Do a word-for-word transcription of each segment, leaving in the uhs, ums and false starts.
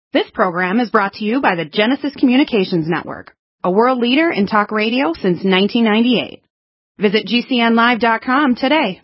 This program is brought to you by the Genesis Communications Network, a world leader in talk radio since nineteen ninety-eight. Visit G C N live dot com today.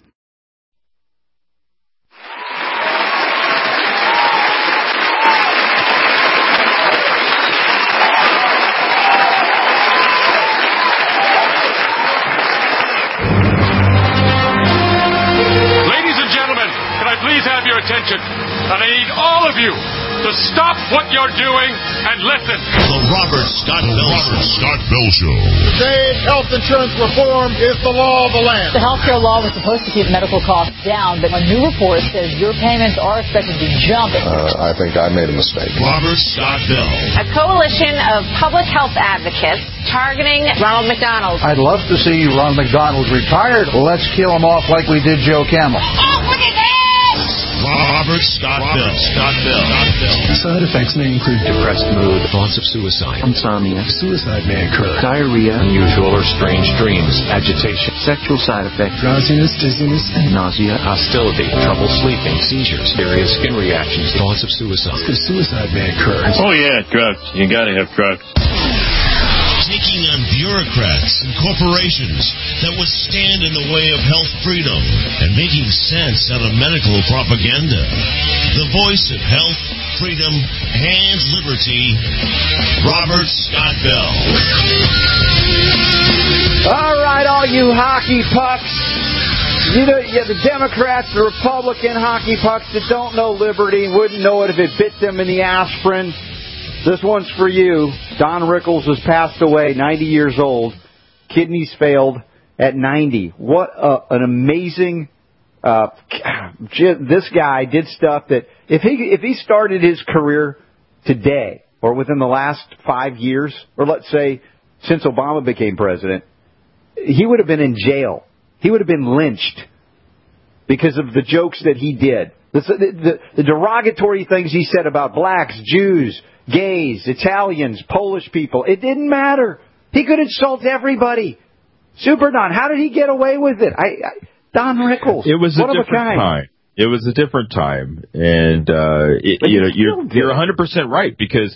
Ladies and gentlemen, can I please have your attention? And I need all of you to stop what you're doing and listen. The Robert Scott Bell, Robert Scott Bell Show. Today, health insurance reform is the law of the land. The health care law was supposed to keep medical costs down, but a new report says your payments are expected to jump. Uh, I think I made a mistake. Robert Scott Bell. A coalition of public health advocates targeting Ronald McDonald. I'd love to see Ronald McDonald retired. Let's kill him off like we did Joe Camel. Oh, look at that! Robert Scott Bell. Scott Bell. Side effects may include depressed mood, thoughts of suicide, insomnia, suicide may occur, diarrhea, unusual or strange dreams, agitation, sexual side effects, drowsiness, dizziness, nausea, hostility, trouble sleeping, seizures, various skin reactions, thoughts of suicide. Because suicide may occur. Oh yeah, drugs. You gotta have drugs. Taking on bureaucrats and corporations that would stand in the way of health freedom and making sense out of medical propaganda. The voice of health, freedom, and liberty, Robert Scott Bell. All right, all you hockey pucks. You know, yeah, the Democrats, the Republican hockey pucks that don't know liberty, wouldn't know it if it bit them in the aspirin. This one's for you. Don Rickles has passed away, ninety years old. Kidneys failed at ninety. What a, an amazing... Uh, this guy did stuff that... If he if he started his career today, or within the last five years, or let's say since Obama became president, he would have been in jail. He would have been lynched because of the jokes that he did. The, the, the derogatory things he said about blacks, Jews, gays, Italians, Polish people. It didn't matter. He could insult everybody. Super Don, how did he get away with it? I, I Don Rickles. It was a different a time. It was a different time, and uh, it, you know you're you're one hundred percent right, because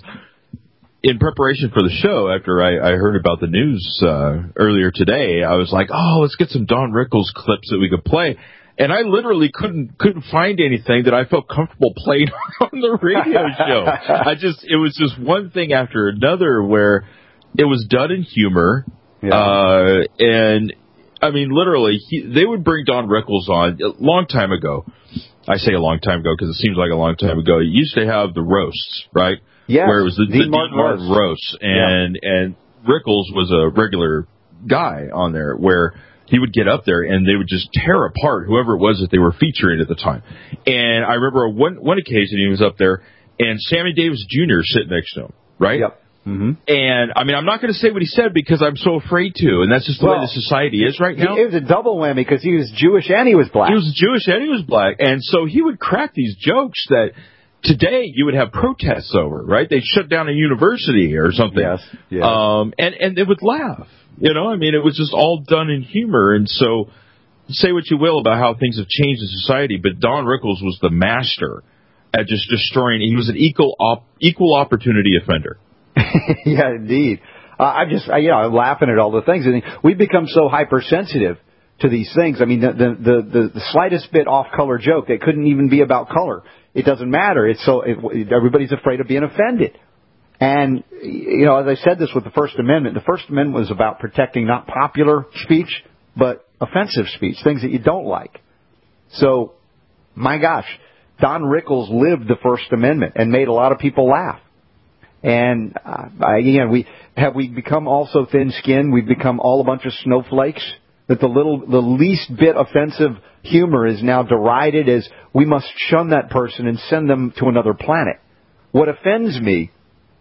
in preparation for the show, after I, I heard about the news uh, earlier today, I was like, oh, let's get some Don Rickles clips that we could play. And I literally couldn't couldn't find anything that I felt comfortable playing on the radio show. I just it was just one thing after another where it was done in humor, yeah. uh, and I mean literally he, they would bring Don Rickles on a long time ago. I say a long time ago because it seems like a long time ago. You used to have the roasts, right? Yeah, where it was the Dean Dean Martin, Martin roast, roast. and yeah. and Rickles was a regular guy on there where he would get up there and they would just tear apart whoever it was that they were featuring at the time. And I remember one one occasion he was up there and Sammy Davis Junior sitting next to him, right? Yep. Mm-hmm. And, I mean, I'm not going to say what he said because I'm so afraid to, and that's just the well, way the society is right now. It was a double whammy because he was Jewish and he was black. He was Jewish and he was black. And so he would crack these jokes that today you would have protests over, right? They'd shut down a university or something. Yes, yes. Um, and, and they would laugh. You know, I mean, it was just all done in humor. And so say what you will about how things have changed in society, but Don Rickles was the master at just destroying. He was an equal op, equal opportunity offender. Yeah, indeed. Uh, I'm just, I, you know, I'm laughing at all the things. I mean, we've become so hypersensitive to these things. I mean, the the the, the slightest bit off-color joke that couldn't even be about color. It doesn't matter. It's so it, everybody's afraid of being offended. And, you know, as I said this with the First Amendment, the First Amendment was about protecting not popular speech, but offensive speech, things that you don't like. So, my gosh, Don Rickles lived the First Amendment and made a lot of people laugh. And, uh, again, we have we become also thin-skinned? We've become all a bunch of snowflakes? That the little, the least bit offensive humor is now derided as we must shun that person and send them to another planet. What offends me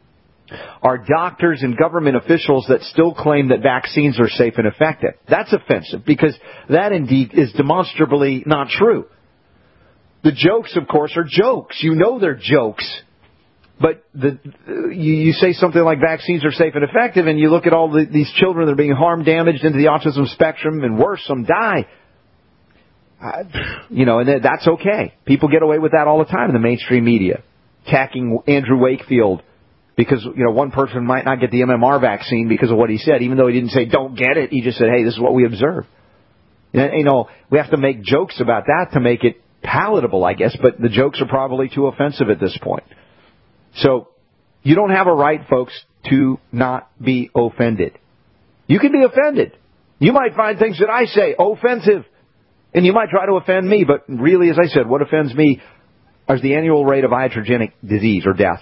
are doctors and government officials that still claim that vaccines are safe and effective. That's offensive because that indeed is demonstrably not true. The jokes, of course, are jokes. You know they're jokes. But the, you, you say something like vaccines are safe and effective, and you look at all the, these children that are being harmed, damaged into the autism spectrum, and worse, some die. Uh, you know, and that's okay. People get away with that all the time in the mainstream media. attacking Andrew Wakefield because, you know, one person might not get the M M R vaccine because of what he said, even though he didn't say don't get it. He just said, hey, this is what we observe. And, you know, we have to make jokes about that to make it palatable, I guess, but the jokes are probably too offensive at this point. So you don't have a right, folks, to not be offended. You can be offended. You might find things that I say offensive, and you might try to offend me, but really, as I said, what offends me is the annual rate of iatrogenic disease or death.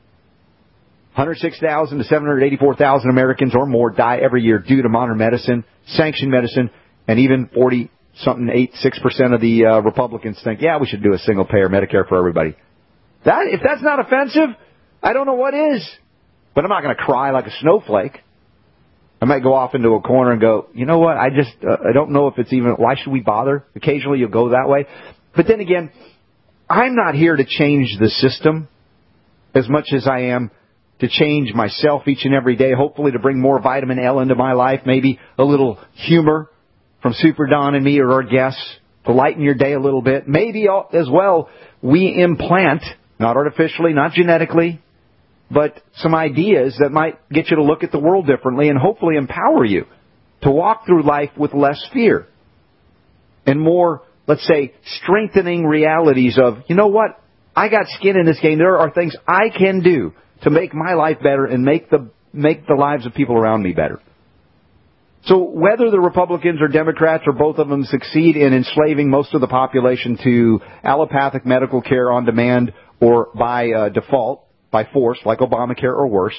one hundred six thousand to seven hundred eighty-four thousand Americans or more die every year due to modern medicine, sanctioned medicine, and even forty something, eight, six percent of the uh, Republicans think, yeah, we should do a single payer Medicare for everybody. That, if that's not offensive, I don't know what is. But I'm not going to cry like a snowflake. I might go off into a corner and go, you know what, I just, uh, I don't know if it's even, why should we bother? Occasionally you'll go that way. But then again, I'm not here to change the system as much as I am to change myself each and every day, hopefully to bring more vitamin L into my life, maybe a little humor from Super Don and me or our guests to lighten your day a little bit. Maybe as well we implant, not artificially, not genetically, but some ideas that might get you to look at the world differently and hopefully empower you to walk through life with less fear and more, let's say, strengthening realities of, you know what, I got skin in this game. There are things I can do to make my life better and make the make the lives of people around me better. So whether the Republicans or Democrats or both of them succeed in enslaving most of the population to allopathic medical care on demand or by uh, default, by force, like Obamacare or worse,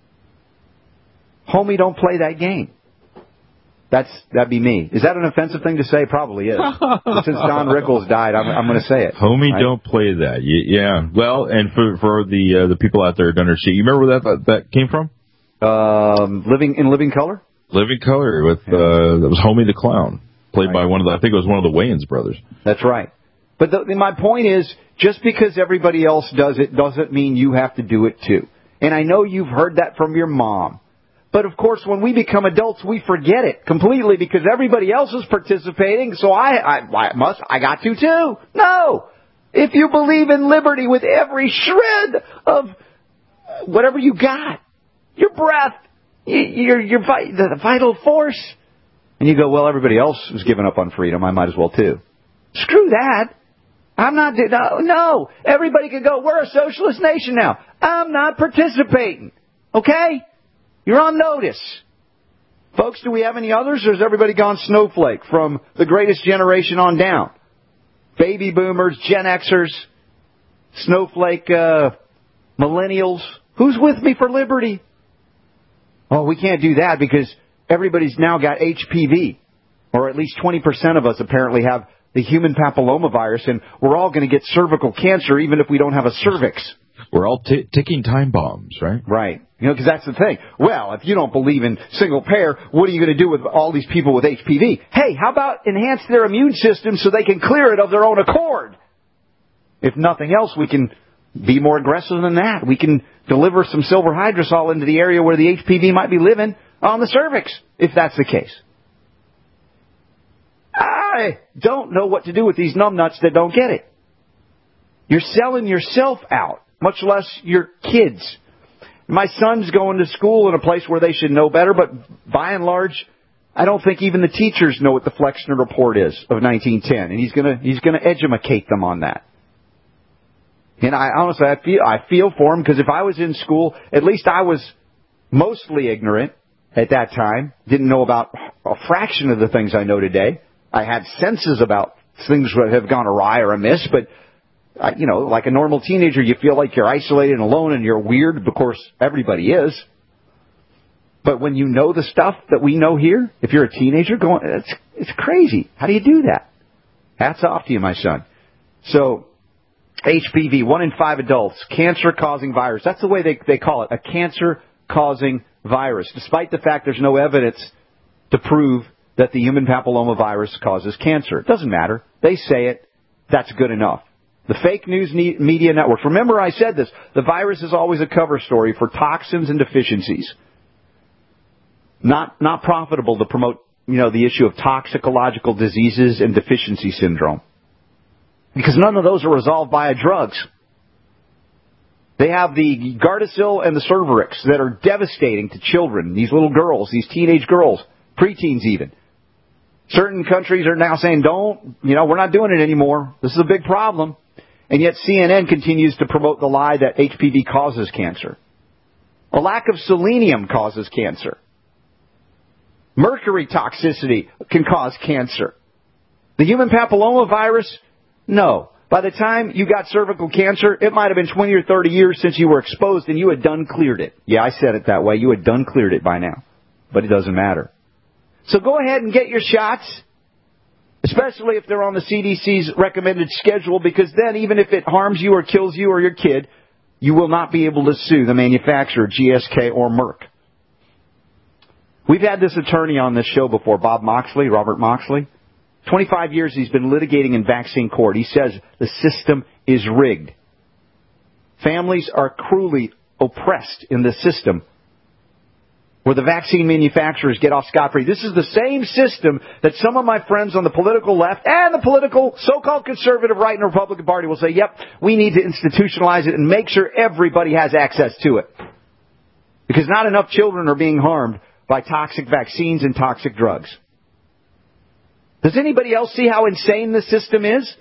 homie, don't play that game. That's That'd be me. Is that an offensive thing to say? Probably is. Since Don Rickles died, I'm, I'm going to say it. Homie, right? Don't play that. Yeah. Well, and for for the uh, the people out there who don't understand, you remember where that that came from? Um, living in Living Color. Living Color with uh, that was Homie the Clown, played right. by one of the I think it was one of the Wayans brothers. That's right. But the, my point is, just because everybody else does it doesn't mean you have to do it too. And I know you've heard that from your mom. But of course, when we become adults, we forget it completely because everybody else is participating. So I, I, I must, I got to too. No. If you believe in liberty with every shred of whatever you got, your breath, your, your, the vital force, and you go, well, everybody else is giving up on freedom. I might as well too. Screw that. I'm not, no, no. Everybody can go, we're a socialist nation now. I'm not participating. Okay? You're on notice. Folks, do we have any others, or has everybody gone snowflake from the greatest generation on down? Baby boomers, Gen Xers, snowflake uh, millennials. Who's with me for liberty? Oh, we can't do that because everybody's now got H P V. Or at least twenty percent of us apparently have the human papillomavirus, and we're all going to get cervical cancer even if we don't have a cervix. We're all t- ticking time bombs, right? Right. You know, because that's the thing. Well, if you don't believe in single payer, what are you going to do with all these people with H P V? Hey, how about enhance their immune system so they can clear it of their own accord? If nothing else, we can be more aggressive than that. We can deliver some silver hydrosol into the area where the H P V might be living on the cervix, if that's the case. I don't know what to do with these numbnuts that don't get it. You're selling yourself out, much less your kids. My son's going to school in a place where they should know better, but by and large, I don't think even the teachers know what the Flexner Report is of nineteen ten, and he's gonna he's gonna educate them on that. And I honestly, I feel I feel for him because if I was in school, at least I was mostly ignorant at that time, didn't know about a fraction of the things I know today. I had senses about things that have gone awry or amiss, but, uh, you know, like a normal teenager, you feel like you're isolated and alone and you're weird. Of course, everybody is. But when you know the stuff that we know here, if you're a teenager, going, it's, it's crazy. How do you do that? Hats off to you, my son. So, H P V, one in five adults, cancer-causing virus. That's the way they, they call it, a cancer-causing virus, despite the fact there's no evidence to prove that the human papillomavirus causes cancer. It doesn't matter. They say it. That's good enough. The fake news media networks. Remember I said this. The virus is always a cover story for toxins and deficiencies. Not not profitable to promote, you know, the issue of toxicological diseases and deficiency syndrome. Because none of those are resolved by drugs. They have the Gardasil and the Cervarix that are devastating to children, these little girls, these teenage girls, preteens even. Certain countries are now saying, don't, you know, we're not doing it anymore. This is a big problem. And yet C N N continues to promote the lie that H P V causes cancer. A lack of selenium causes cancer. Mercury toxicity can cause cancer. The human papillomavirus, no. By the time you got cervical cancer, it might have been twenty or thirty years since you were exposed and you had done cleared it. Yeah, I said it that way. You had done cleared it by now. But it doesn't matter. So go ahead and get your shots, especially if they're on the C D C's recommended schedule, because then even if it harms you or kills you or your kid, you will not be able to sue the manufacturer, G S K or Merck. We've had this attorney on this show before, Bob Moxley, Robert Moxley. twenty-five years he's been litigating in vaccine court. He says the system is rigged. Families are cruelly oppressed in the system where the vaccine manufacturers get off scot-free. This is the same system that some of my friends on the political left and the political so-called conservative right in the Republican Party will say, yep, we need to institutionalize it and make sure everybody has access to it. Because not enough children are being harmed by toxic vaccines and toxic drugs. Does anybody else see how insane the system is?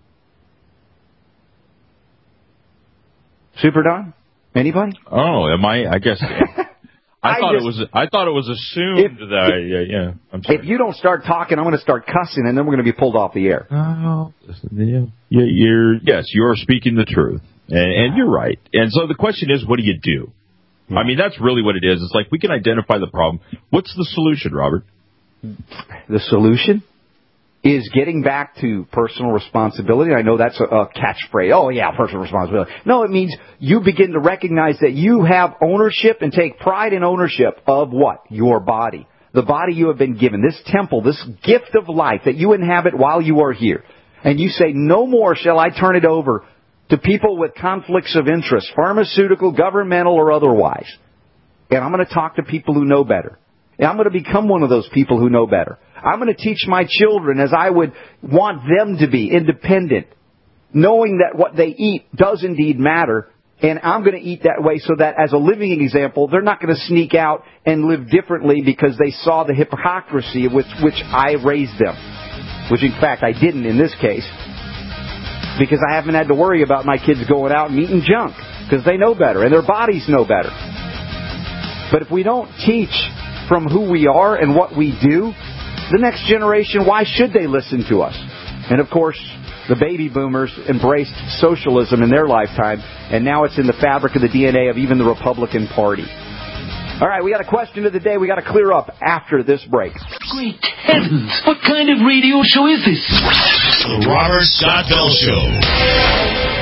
Super Don? Anybody? Oh, am I? I guess. I, I thought just, it was. I thought it was assumed if, that. I, yeah, yeah. I'm sorry. If you don't start talking, I'm going to start cussing, and then we're going to be pulled off the air. Oh, yeah, you're yes, you're speaking the truth, and, and you're right. And so the question is, what do you do? Yeah. I mean, that's really what it is. It's like we can identify the problem. What's the solution, Robert? The solution is getting back to personal responsibility. I know that's a, a catchphrase. Oh, yeah, personal responsibility. No, it means you begin to recognize that you have ownership and take pride in ownership of what? Your body. The body you have been given. This temple, this gift of life that you inhabit while you are here. And you say, no more shall I turn it over to people with conflicts of interest, pharmaceutical, governmental, or otherwise. And I'm going to talk to people who know better. And I'm going to become one of those people who know better. I'm going to teach my children as I would want them to be, independent, knowing that what they eat does indeed matter. And I'm going to eat that way so that as a living example, they're not going to sneak out and live differently because they saw the hypocrisy with which I raised them. Which, in fact, I didn't in this case. Because I haven't had to worry about my kids going out and eating junk. Because they know better and their bodies know better. But if we don't teach from who we are and what we do, the next generation, why should they listen to us? And of course, the baby boomers embraced socialism in their lifetime, and now it's in the fabric of the D N A of even the Republican Party. All right, we got a question of the day we got to clear up after this break. Great heavens! What kind of radio show is this? The Robert Scott Bell Show.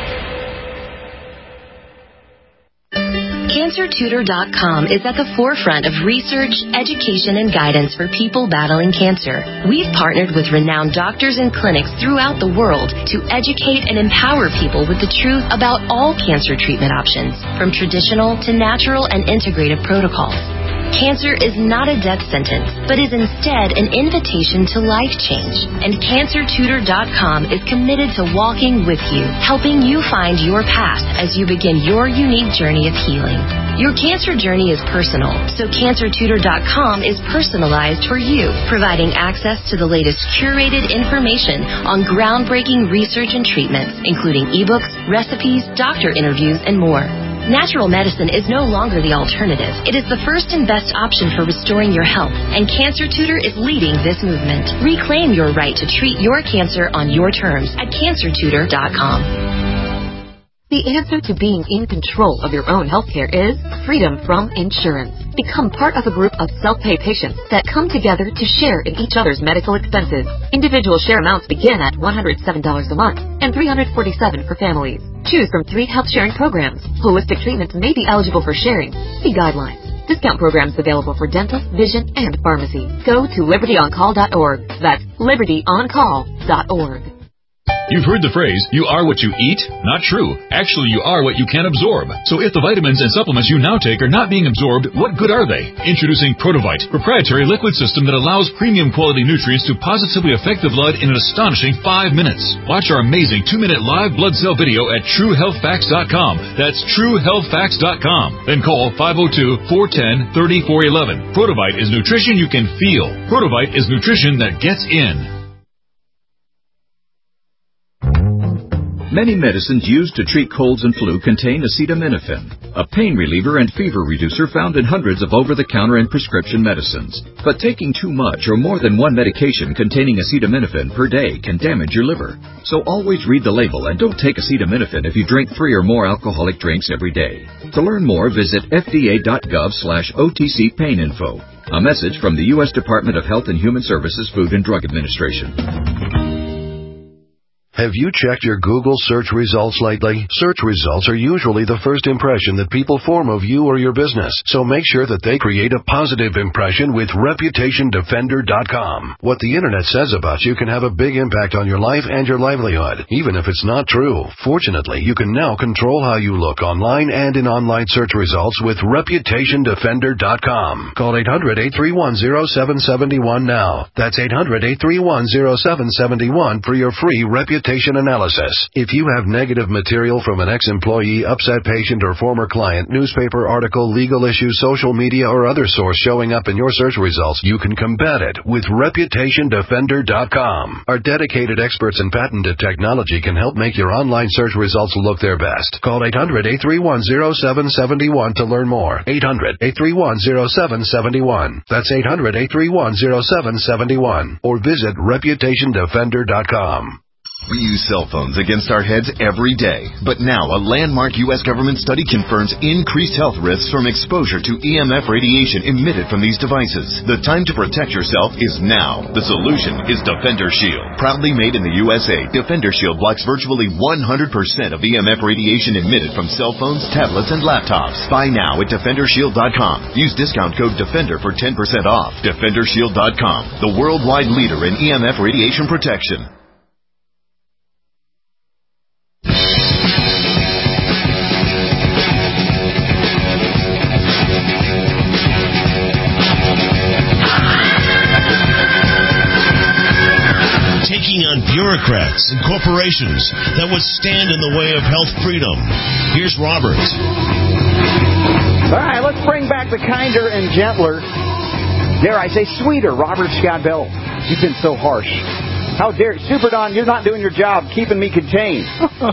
Cancer Tutor dot com is at the forefront of research, education, and guidance for people battling cancer. We've partnered with renowned doctors and clinics throughout the world to educate and empower people with the truth about all cancer treatment options, from traditional to natural and integrative protocols. Cancer is not a death sentence, but is instead an invitation to life change. And Cancer Tutor dot com is committed to walking with you, helping you find your path as you begin your unique journey of healing. Your cancer journey is personal, so Cancer Tutor dot com is personalized for you, providing access to the latest curated information on groundbreaking research and treatments, including ebooks, recipes, doctor interviews, and more. Natural medicine is no longer the alternative. It is the first and best option for restoring your health, and Cancer Tutor is leading this movement. Reclaim your right to treat your cancer on your terms at Cancer Tutor dot com. The answer to being in control of your own healthcare is freedom from insurance. Become part of a group of self-pay patients that come together to share in each other's medical expenses. Individual share amounts begin at one hundred seven dollars a month and three hundred forty-seven dollars for families. Choose from three health sharing programs. Holistic treatments may be eligible for sharing. See guidelines. Discount programs available for dental, vision, and pharmacy. Go to liberty on call dot org. That's liberty on call dot org. You've heard the phrase, you are what you eat? Not true. Actually, you are what you can absorb. So if the vitamins and supplements you now take are not being absorbed, what good are they? Introducing Protovite, proprietary liquid system that allows premium quality nutrients to positively affect the blood in an astonishing five minutes. Watch our amazing two-minute live blood cell video at true health facts dot com. That's true health facts dot com. Then call five oh two, four one oh, three four one one. Protovite is nutrition you can feel. Protovite is nutrition that gets in. Many medicines used to treat colds and flu contain acetaminophen, a pain reliever and fever reducer found in hundreds of over-the-counter and prescription medicines. But taking too much or more than one medication containing acetaminophen per day can damage your liver. So always read the label and don't take acetaminophen if you drink three or more alcoholic drinks every day. To learn more, visit F D A dot gov slash O T C pain info. A message from the U S Department of Health and Human Services Food and Drug Administration. Have you checked your Google search results lately? Search results are usually the first impression that people form of you or your business, so make sure that they create a positive impression with Reputation Defender dot com. What the Internet says about you can have a big impact on your life and your livelihood, even if it's not true. Fortunately, you can now control how you look online and in online search results with Reputation Defender dot com. Call eight hundred, eight three one, zero seven seven one now. That's eight hundred, eight three one, zero seven seven one for your free Reputation analysis. If you have negative material from an ex-employee, upset patient, or former client, newspaper article, legal issue, social media, or other source showing up in your search results, you can combat it with Reputation Defender dot com. Our dedicated experts in patented technology can help make your online search results look their best. Call eight hundred, eight three one, zero seven seven one to learn more. eight hundred, eight three one, zero seven seven one. That's eight hundred, eight three one, zero seven seven one. Or visit Reputation Defender dot com. We use cell phones against our heads every day. But now a landmark U S government study confirms increased health risks from exposure to E M F radiation emitted from these devices. The time to protect yourself is now. The solution is Defender Shield. Proudly made in the U S A, Defender Shield blocks virtually one hundred percent of E M F radiation emitted from cell phones, tablets, and laptops. Buy now at Defender Shield dot com. Use discount code DEFENDER for ten percent off. Defender Shield dot com, the worldwide leader in E M F radiation protection. Taking on bureaucrats and corporations that would stand in the way of health freedom. Here's Robert. All right, let's bring back the kinder and gentler, dare I say sweeter, Robert Scott Bell. You've been so harsh. How dare you? Super Don, you're not doing your job keeping me contained.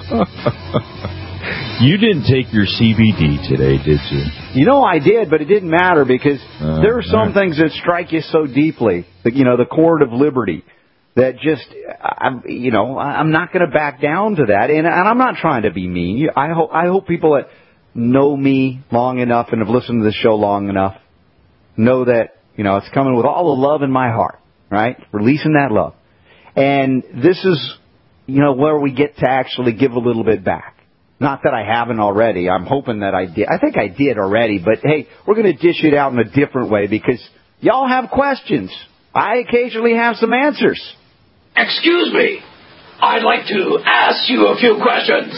You didn't take your C B D today, did you? You know I did, but it didn't matter because uh, there are some right. things that strike you so deeply. The, you know, the cord of liberty. That just, I'm, you know, I'm not going to back down to that, and, and I'm not trying to be mean. I hope, I hope people that know me long enough and have listened to this show long enough know that, you know, it's coming with all the love in my heart, right? Releasing that love, and this is, you know, where we get to actually give a little bit back. Not that I haven't already. I'm hoping that I did. I think I did already, but hey, we're going to dish it out in a different way because y'all have questions. I occasionally have some answers. Excuse me. I'd like to ask you a few questions.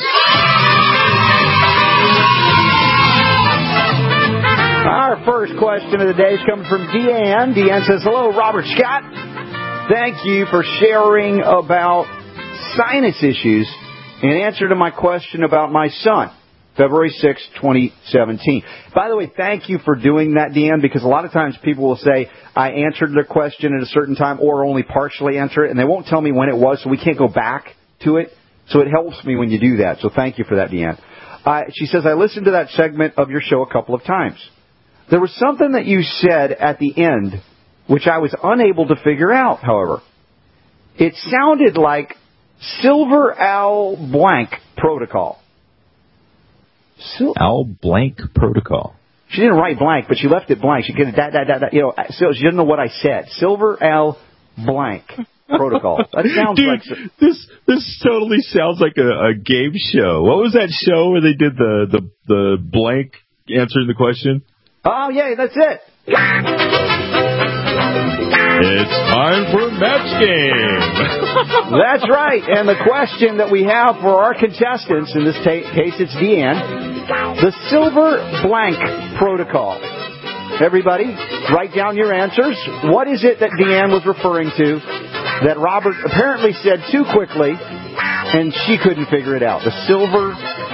Our first question of the day is coming from Deanne. Deanne says, hello, Robert Scott. Thank you for sharing about sinus issues in answer to my question about my son. February sixth, twenty seventeen. By the way, thank you for doing that, Deanne, because a lot of times people will say, I answered their question at a certain time or only partially answer it, and they won't tell me when it was, so we can't go back to it. So it helps me when you do that. So thank you for that, Deanne. Uh, she says, I listened to that segment of your show a couple of times. There was something that you said at the end, which I was unable to figure out, however. It sounded like Silver Owl Blank Protocol. Sil- Owl Blank Protocol. She didn't write blank, but she left it blank. She could that that that you know. So she didn't know what I said. Silver Owl Blank Protocol. That sounds Dude, like this. This totally sounds like a, a game show. What was that show where they did the the the blank answering the question? Oh yeah, that's it. It's time for Match Game. That's right. And the question that we have for our contestants, in this ta- case it's Deanne, the Silver Blank Protocol. Everybody, write down your answers. What is it that Deanne was referring to that Robert apparently said too quickly and she couldn't figure it out? The Silver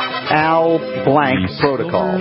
Al Blank the Protocol.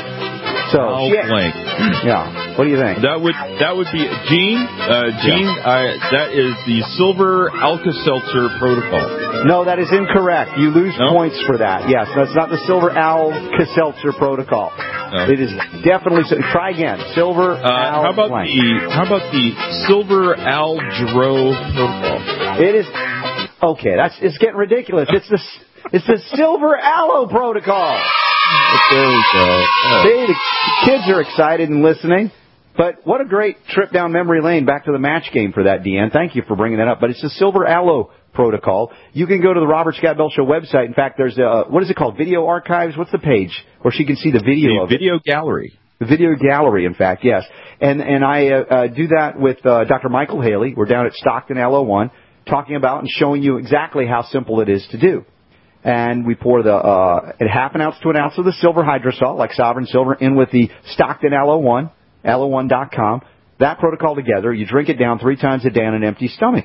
So, Al she, Blank. Yeah. What do you think? That would that would be Gene. Uh, Gene, yeah. I, that is the Silver Alka-Seltzer Protocol. No, that is incorrect. You lose no? points for that. Yes, that's not the Silver Alka-Seltzer Protocol. No. It is definitely. Try again. Silver uh, Al. How about Blank. the How about the Silver Al Jarreau Protocol? It is okay. That's it's getting ridiculous. It's the it's the Silver Aloe Protocol. There we go. Oh. See, the kids are excited and listening. But what a great trip down memory lane back to the match game for that, Deanne. Thank you for bringing that up. But it's the Silver Aloe Protocol. You can go to the Robert Scott Bell Show website. In fact, there's a, what is it called? Video Archives? What's the page where she can see the video the of video it? gallery. The video gallery, in fact, yes. And and I uh, uh, do that with uh, Doctor Michael Haley. We're down at Stockton L O one talking about and showing you exactly how simple it is to do. And we pour the uh, a half an ounce to an ounce of the silver hydrosol, like Sovereign Silver, in with the Stockton L O one, L O one dot com. That protocol together, you drink it down three times a day on an empty stomach.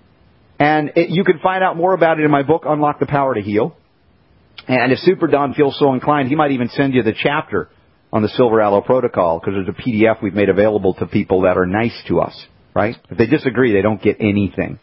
And it, you can find out more about it in my book, Unlock the Power to Heal. And if Super Don feels so inclined, he might even send you the chapter on the Silver Aloe Protocol, because there's a P D F we've made available to people that are nice to us, right? If they disagree, they don't get anything.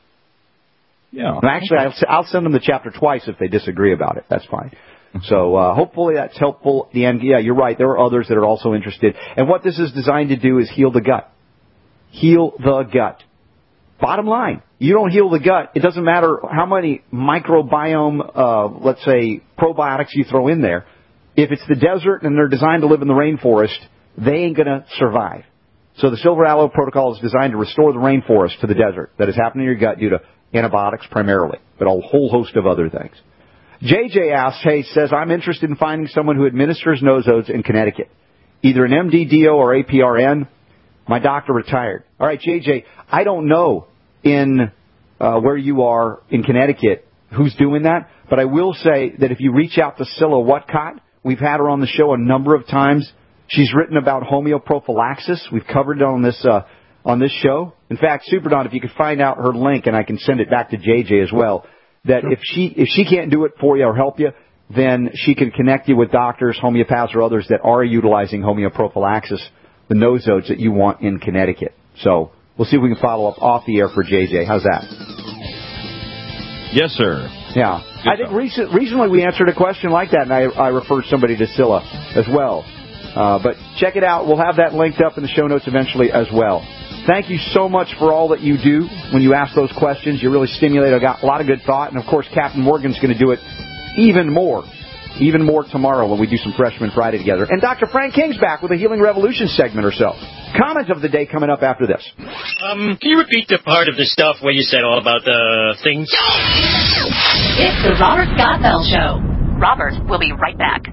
Yeah. Actually, I'll, I'll send them the chapter twice if they disagree about it. That's fine. So uh, hopefully that's helpful. The end. Yeah, you're right. There are others that are also interested. And what this is designed to do is heal the gut. Heal the gut. Bottom line, you don't heal the gut. It doesn't matter how many microbiome, uh, let's say, probiotics you throw in there. If it's the desert and they're designed to live in the rainforest, they ain't going to survive. So the Silver Aloe Protocol is designed to restore the rainforest to the desert that is happening in your gut due to antibiotics primarily, but a whole host of other things. J J asks, hey, says, I'm interested in finding someone who administers Nozodes in Connecticut, either an M D D O or A P R N. My doctor retired. All right, J J, I don't know in uh, where you are in Connecticut who's doing that, but I will say that if you reach out to Scylla Whatcott, we've had her on the show a number of times. She's written about homeoprophylaxis. We've covered it on this uh, on this show. In fact, Super Don, if you could find out her link, and I can send it back to J J as well, that if she if she can't do it for you or help you, then she can connect you with doctors, homeopaths, or others that are utilizing homeoprophylaxis, the Nozodes that you want in Connecticut. So we'll see if we can follow up off the air for J J. How's that? Yes, sir. Yeah. Good I think recent, recently we answered a question like that, and I, I referred somebody to Scylla as well. Uh, but check it out. We'll have that linked up in the show notes eventually as well. Thank you so much for all that you do when you ask those questions. You really stimulate a lot of good thought. And, of course, Captain Morgan's going to do it even more, even more tomorrow when we do some Freshman Friday together. And Doctor Frank King's back with a Healing Revolution segment or so. Comment of the day coming up after this. Um, can you repeat the part of the stuff where you said all about the things? It's the Robert Scott Bell Show. Robert will be right back.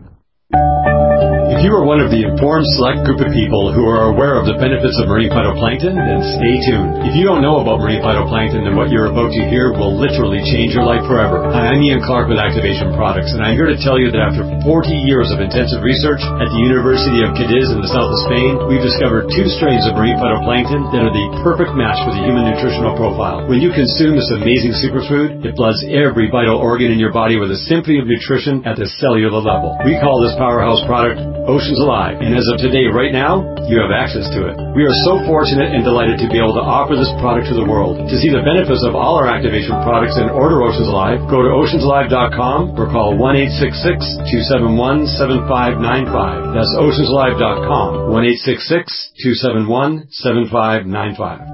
If you are one of the informed select group of people who are aware of the benefits of marine phytoplankton, then stay tuned. If you don't know about marine phytoplankton, then what you're about to hear will literally change your life forever. Hi, I'm Ian Clark with Activation Products, and I'm here to tell you that after forty years of intensive research at the University of Cadiz in the south of Spain, we've discovered two strains of marine phytoplankton that are the perfect match for the human nutritional profile. When you consume this amazing superfood, it floods every vital organ in your body with a symphony of nutrition at the cellular level. We call this powerhouse product Oceans Alive, and as of today, right now, you have access to it. We are so fortunate and delighted to be able to offer this product to the world. To see the benefits of all our activation products and order Oceans Alive, go to oceans alive dot com or call one eight six six, two seven one, seven five nine five. That's oceans alive dot com, one eight six six, two seven one, seven five nine five.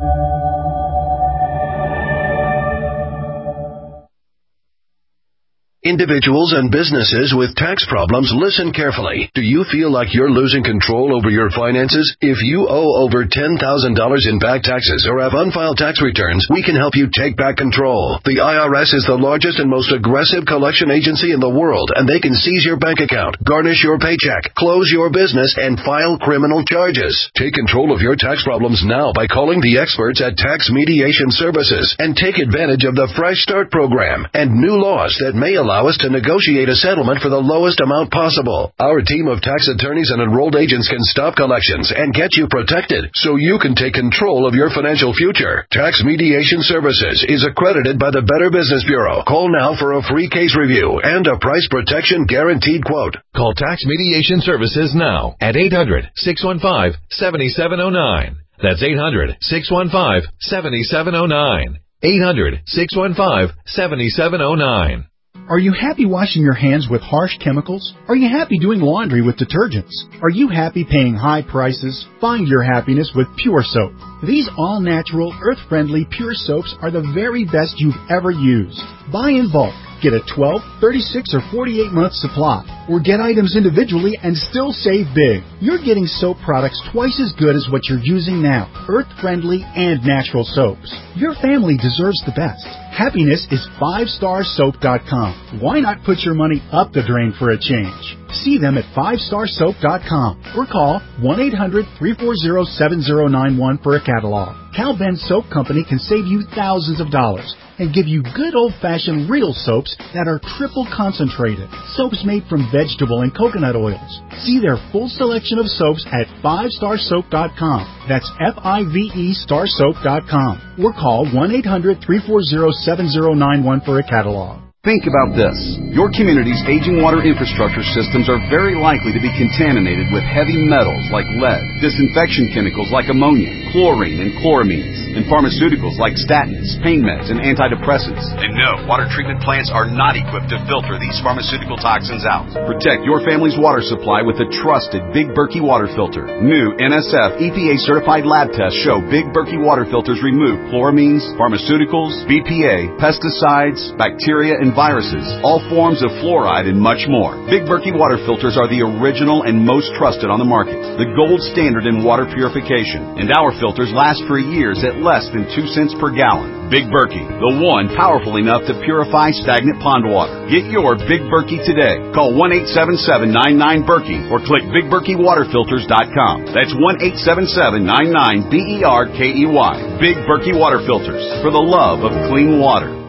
Individuals and businesses with tax problems, listen carefully. Do you feel like you're losing control over your finances? If you owe over ten thousand dollars in back taxes or have unfiled tax returns, we can help you take back control. The I R S is the largest and most aggressive collection agency in the world, and they can seize your bank account, garnish your paycheck, close your business, and file criminal charges. Take control of your tax problems now by calling the experts at Tax Mediation Services and take advantage of the Fresh Start program and new laws that may allow Allow us to negotiate a settlement for the lowest amount possible. Our team of tax attorneys and enrolled agents can stop collections and get you protected so you can take control of your financial future. Tax Mediation Services is accredited by the Better Business Bureau. Call now for a free case review and a price protection guaranteed quote. Call Tax Mediation Services now at eight hundred, six one five, seven seven zero nine. That's eight hundred, six one five, seven seven zero nine. eight hundred, six one five, seven seven zero nine. Are you happy washing your hands with harsh chemicals? Are you happy doing laundry with detergents? Are you happy paying high prices? Find your happiness with Pure Soap. These all-natural, earth-friendly Pure Soaps are the very best you've ever used. Buy in bulk. Get a twelve, thirty-six, or forty-eight month supply. Or get items individually and still save big. You're getting soap products twice as good as what you're using now. Earth-friendly and natural soaps. Your family deserves the best. Happiness is five star soap dot com. Why not put your money up the drain for a change? See them at five star soap dot com or call one eight hundred, three four zero, seven zero nine one for a catalog. Cal Ben Soap Company can save you thousands of dollars and give you good old-fashioned real soaps that are triple concentrated. Soaps made from vegetable and coconut oils. See their full selection of soaps at five star soap dot com. That's F I V E star soap dot com. Or call one eight hundred, three four zero, seven zero nine one for a catalog. Think about this. Your community's aging water infrastructure systems are very likely to be contaminated with heavy metals like lead, disinfection chemicals like ammonia, chlorine and chloramines, and pharmaceuticals like statins, pain meds, and antidepressants. And no, water treatment plants are not equipped to filter these pharmaceutical toxins out. Protect your family's water supply with the trusted Big Berkey water filter. New N S F E P A-certified lab tests show Big Berkey water filters remove chloramines, pharmaceuticals, B P A, pesticides, bacteria, and viruses, all forms of fluoride, and much more. Big Berkey water filters are the original and most trusted on the market, the gold standard in water purification, and our filters last for years at less than two cents per gallon. Big Berkey, the one powerful enough to purify stagnant pond water. Get your Big Berkey today. Call one eight seven seven, nine nine, Berkey or click big berkey water filters dot com. That's one eight seven seven, nine nine, B E R K E Y. Big Berkey water filters, for the love of clean water.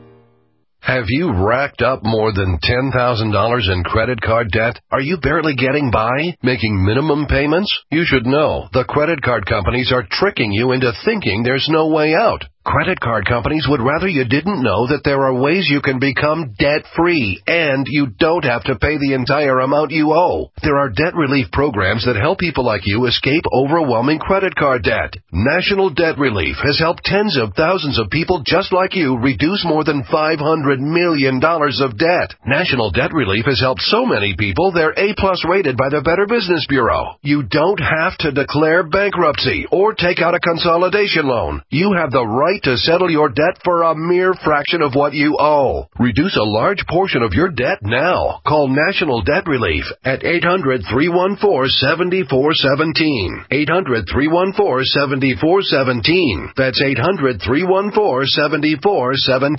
Have you racked up more than ten thousand dollars in credit card debt? Are you barely getting by, making minimum payments? You should know the credit card companies are tricking you into thinking there's no way out. Credit card companies would rather you didn't know that there are ways you can become debt-free, and you don't have to pay the entire amount you owe. There are debt relief programs that help people like you escape overwhelming credit card debt. National Debt Relief has helped tens of thousands of people just like you reduce more than five hundred million dollars of debt. National Debt Relief has helped so many people they're A-plus rated by the Better Business Bureau. You don't have to declare bankruptcy or take out a consolidation loan. You have the right to settle your debt for a mere fraction of what you owe. Reduce a large portion of your debt now. Call National Debt Relief at eight hundred, three one four, seven four one seven. eight hundred, three one four, seven four one seven. That's eight hundred, three one four, seven four one seven.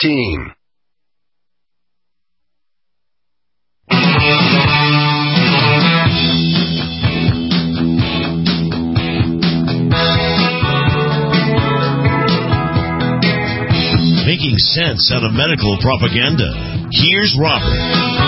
Making sense out of medical propaganda. Here's Robert.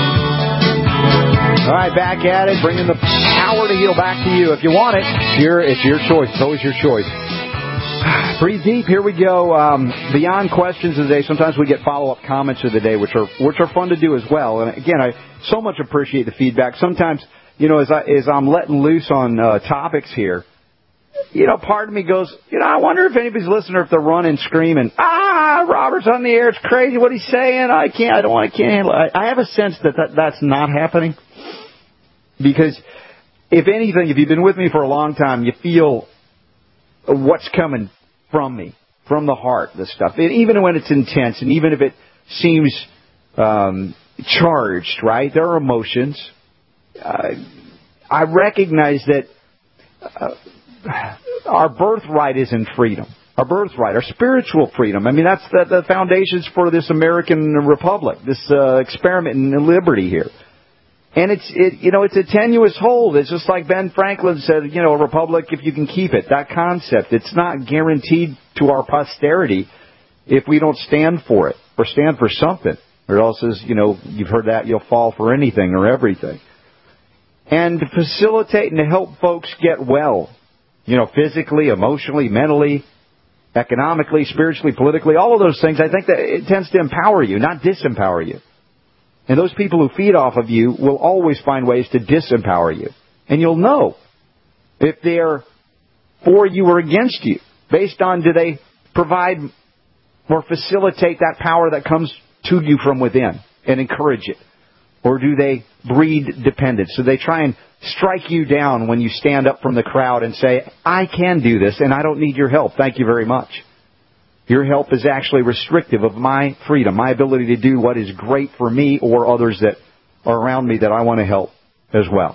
All right, back at it, bringing the power to heal back to you. If you want it, here it's your choice. It's always your choice. Pretty deep. Here we go. Um, beyond questions of the day, sometimes we get follow-up comments of the day, which are which are fun to do as well. And again, I so much appreciate the feedback. Sometimes, you know, as I as I'm letting loose on uh, topics here, you know, part of me goes, you know, I wonder if anybody's listening or if they're running, screaming, ah, Robert's on the air, it's crazy what he's saying, I can't, I don't want, I can't handle it. I have a sense that, that that's not happening. Because, if anything, if you've been with me for a long time, you feel what's coming from me, from the heart, this stuff. And even when it's intense, and even if it seems um, charged, right? There are emotions. Uh, I recognize that uh, our birthright is in freedom. Our birthright, our spiritual freedom. I mean, that's the, the foundations for this American republic, this uh, experiment in liberty here. And it's, it, you know, it's a tenuous hold. It's just like Ben Franklin said, you know, a republic if you can keep it. That concept, it's not guaranteed to our posterity if we don't stand for it or stand for something. Or else, is, you know, you've heard that, you'll fall for anything or everything. And to facilitate and to help folks get well, you know, physically, emotionally, mentally, economically, spiritually, politically, all of those things, I think that it tends to empower you, not disempower you. And those people who feed off of you will always find ways to disempower you. And you'll know if they're for you or against you, based on do they provide or facilitate that power that comes to you from within and encourage it. Or do they breed dependence? So they try and strike you down when you stand up from the crowd and say, I can do this and I don't need your help. Thank you very much. Your help is actually restrictive of my freedom, my ability to do what is great for me or others that are around me that I want to help as well.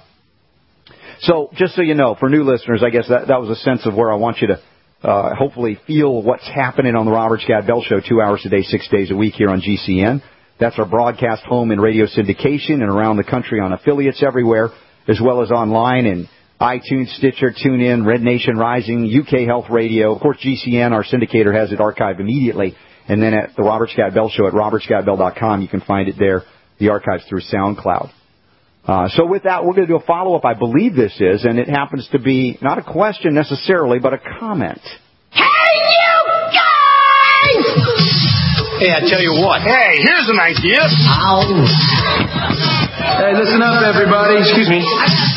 So just so you know, for new listeners, I guess that, that was a sense of where I want you to uh, hopefully feel what's happening on the Robert Scott Bell Show two hours a day, six days a week here on G C N. That's our broadcast home in radio syndication and around the country on affiliates everywhere, as well as online and iTunes, Stitcher, TuneIn, Red Nation Rising, U K Health Radio. Of course, G C N, our syndicator, has it archived immediately. And then at the Robert Scott Bell Show at robert scott bell dot com, you can find it there, the archives through SoundCloud. Uh, so with that, we're going to do a follow-up, I believe this is, and it happens to be not a question necessarily, but a comment. Hey, you guys! Hey, I tell you what. Hey, here's an idea. Ow. Hey, listen up, everybody. Excuse me.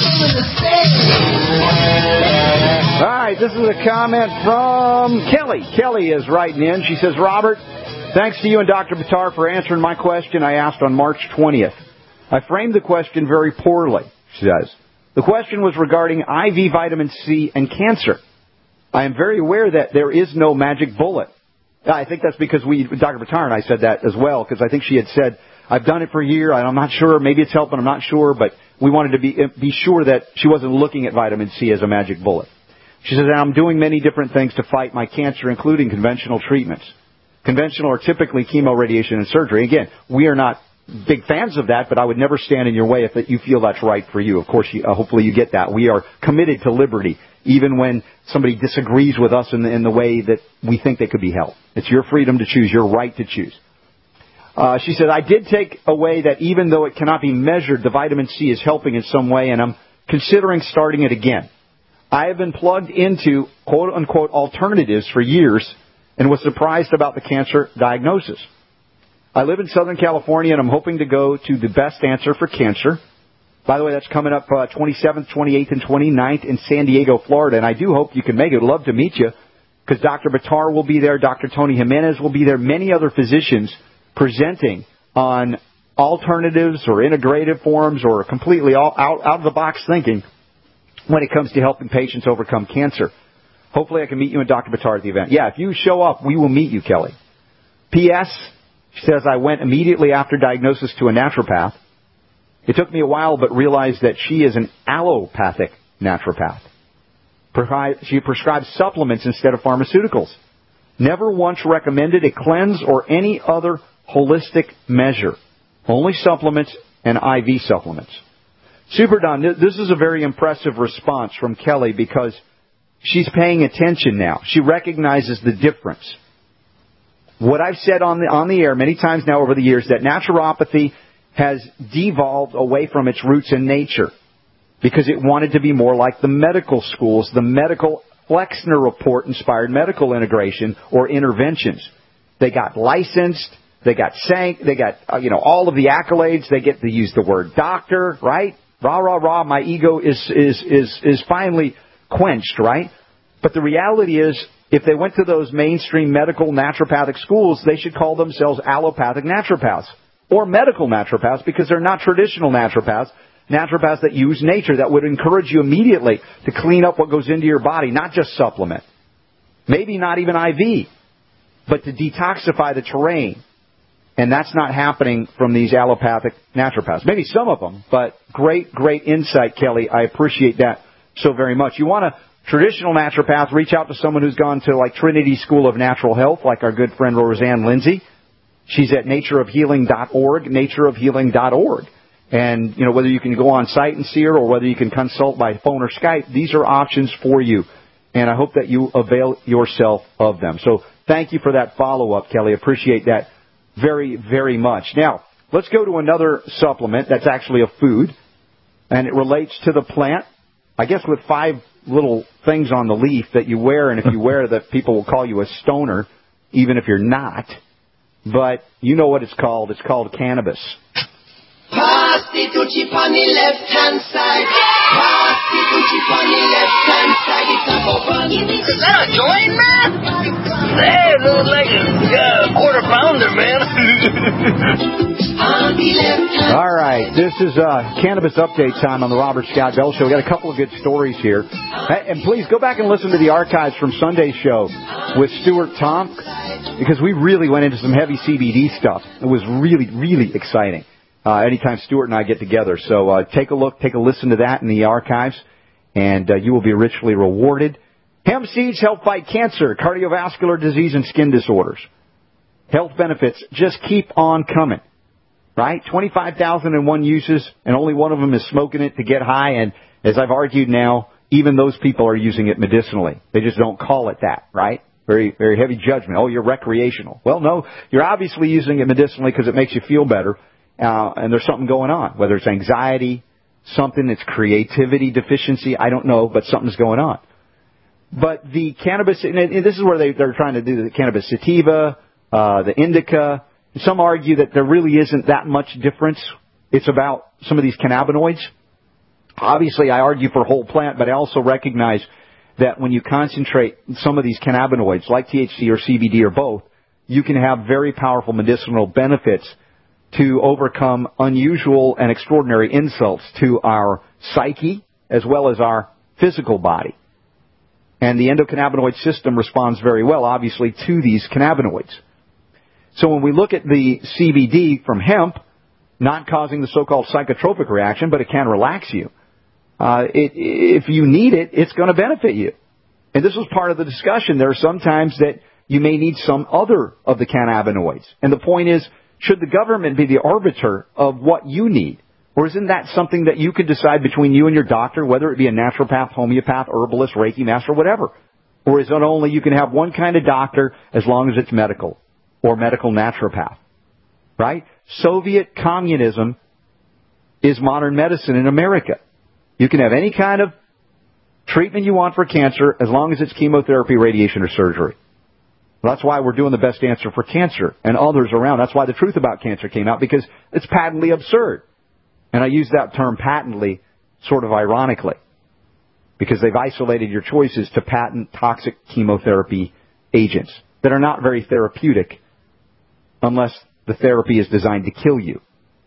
All right, this is a comment from Kelly. Kelly is writing in. She says, Robert, thanks to you and Doctor Buttar for answering my question I asked on March twentieth. I framed the question very poorly, she says. The question was regarding I V vitamin C and cancer. I am very aware that there is no magic bullet. I think that's because we, Doctor Buttar and I said that as well, because I think she had said, I've done it for a year, I'm not sure, maybe it's helping, I'm not sure, but we wanted to be be sure that she wasn't looking at vitamin C as a magic bullet. She says, I'm doing many different things to fight my cancer, including conventional treatments. Conventional are typically chemo, radiation, and surgery. Again, we are not big fans of that, but I would never stand in your way if you feel that's right for you. Of course, you, uh, hopefully you get that. We are committed to liberty, even when somebody disagrees with us in the, in the way that we think they could be held. It's your freedom to choose, your right to choose. Uh, she said, I did take away that even though it cannot be measured, the vitamin C is helping in some way, and I'm considering starting it again. I have been plugged into quote-unquote alternatives for years and was surprised about the cancer diagnosis. I live in Southern California, and I'm hoping to go to the Best Answer for Cancer. By the way, that's coming up uh, twenty-seventh, twenty-eighth, and twenty-ninth in San Diego, Florida, and I do hope you can make it. I'd love to meet you because Doctor Buttar will be there, Doctor Tony Jimenez will be there, many other physicians presenting on alternatives or integrative forms or completely all, out, out-of-the-box thinking when it comes to helping patients overcome cancer. Hopefully I can meet you and Doctor Buttar at the event. Yeah, if you show up, we will meet you, Kelly. P S She says, I went immediately after diagnosis to a naturopath. It took me a while, but realized that she is an allopathic naturopath. She prescribes supplements instead of pharmaceuticals. Never once recommended a cleanse or any other holistic measure. Only supplements and I V supplements. Super Don, this is a very impressive response from Kelly because she's paying attention now. She recognizes the difference. What I've said on the on the air many times now over the years, that naturopathy has devolved away from its roots in nature because it wanted to be more like the medical schools, the medical Flexner Report-inspired medical integration or interventions. They got licensed, they got sank, they got uh, you know all of the accolades. They get to use the word doctor, right? Rah rah rah. My ego is is is is finally quenched, right? But the reality is, if they went to those mainstream medical naturopathic schools, they should call themselves allopathic naturopaths or medical naturopaths because they're not traditional naturopaths, naturopaths that use nature, that would encourage you immediately to clean up what goes into your body, not just supplement. Maybe not even I V, but to detoxify the terrain. And that's not happening from these allopathic naturopaths. Maybe some of them, but great, great insight, Kelly. I appreciate that so very much. You want a traditional naturopath, reach out to someone who's gone to like Trinity School of Natural Health, like our good friend Roseanne Lindsay. She's at nature of healing dot org, nature of healing dot org. And, you know, whether you can go on site and see her or whether you can consult by phone or Skype, these are options for you. And I hope that you avail yourself of them. So thank you for that follow-up, Kelly. Appreciate that very, very much. Now, let's go to another supplement that's actually a food, and it relates to the plant. I guess with five little things on the leaf that you wear, and if you wear that, people will call you a stoner, even if you're not. But you know what it's called. It's called cannabis. Pass the Tucci on the left-hand side. Pass the Tucci on the left-hand side. It's a bubble. Is that a joint, man? Hey, it looks like a uh, quarter pounder, man. On the left-hand All right, this is uh, Cannabis Update time on the Robert Scott Bell Show. We got a couple of good stories here. And please go back and listen to the archives from Sunday's show with Stuart Tomk, because we really went into some heavy C B D stuff. It was really, really exciting. Uh, anytime Stuart and I get together. So uh, take a look, take a listen to that in the archives, and uh, you will be richly rewarded. Hemp seeds help fight cancer, cardiovascular disease, and skin disorders. Health benefits just keep on coming, right? twenty-five thousand one uses, and only one of them is smoking it to get high. And as I've argued now, even those people are using it medicinally. They just don't call it that, right? Very, very heavy judgment. Oh, you're recreational. Well, no, you're obviously using it medicinally because it makes you feel better. Uh, and there's something going on, whether it's anxiety, something, it's creativity deficiency, I don't know, but something's going on. But the cannabis, and this is where they, they're trying to do the cannabis sativa, uh, the indica. Some argue that there really isn't that much difference. It's about some of these cannabinoids. Obviously, I argue for whole plant, but I also recognize that when you concentrate some of these cannabinoids, like T H C or C B D or both, you can have very powerful medicinal benefits to overcome unusual and extraordinary insults to our psyche as well as our physical body. And the endocannabinoid system responds very well, obviously, to these cannabinoids. So when we look at the C B D from hemp, not causing the so-called psychotropic reaction, but it can relax you, uh, it, if you need it, it's going to benefit you. And this was part of the discussion. There are some times that you may need some other of the cannabinoids. And the point is, should the government be the arbiter of what you need? Or isn't that something that you could decide between you and your doctor, whether it be a naturopath, homeopath, herbalist, Reiki master, whatever? Or is it only you can have one kind of doctor as long as it's medical or medical naturopath? Right? Soviet communism is modern medicine in America. You can have any kind of treatment you want for cancer as long as it's chemotherapy, radiation, or surgery. That's why we're doing the best answer for cancer and others around. That's why the truth about cancer came out, because it's patently absurd. And I use that term patently sort of ironically, because they've isolated your choices to patent toxic chemotherapy agents that are not very therapeutic unless the therapy is designed to kill you.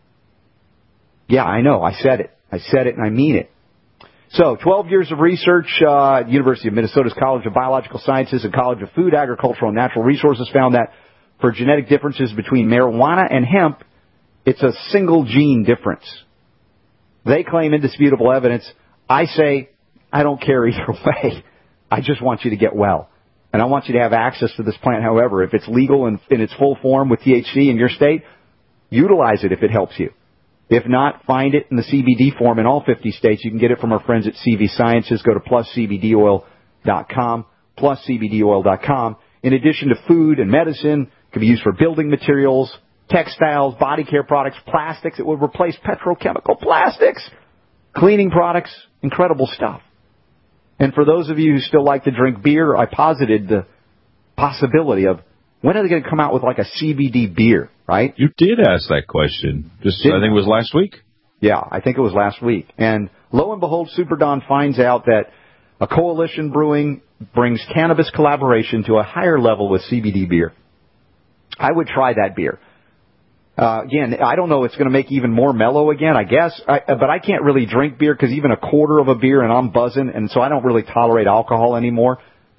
Yeah, I know. I said it. I said it and I mean it. So, twelve years of research, uh, University of Minnesota's College of Biological Sciences and College of Food, Agricultural, and Natural Resources found that for genetic differences between marijuana and hemp, it's a single gene difference. They claim indisputable evidence. I say, I don't care either way. I just want you to get well. And I want you to have access to this plant, however. If it's legal in, in its full form with T H C in your state, utilize it if it helps you. If not, find it in the C B D form in all fifty states. You can get it from our friends at C V Sciences. Go to plus C B D oil dot com, plus C B D oil dot com. In addition to food and medicine, it can be used for building materials, textiles, body care products, plastics. It would replace petrochemical plastics, cleaning products, incredible stuff. And for those of you who still like to drink beer, I posited the possibility of when are they going to come out with like a C B D beer, right? You did ask that question. Just Didn't I think it was last week. Yeah, I think it was last week. And lo and behold, Super Don finds out that a coalition brewing brings cannabis collaboration to a higher level with C B D beer. I would try that beer. Uh, again, I don't know. It's going to make even more mellow again, I guess. I, but I can't really drink beer because even a quarter of a beer and I'm buzzing, and so I don't really tolerate alcohol anymore.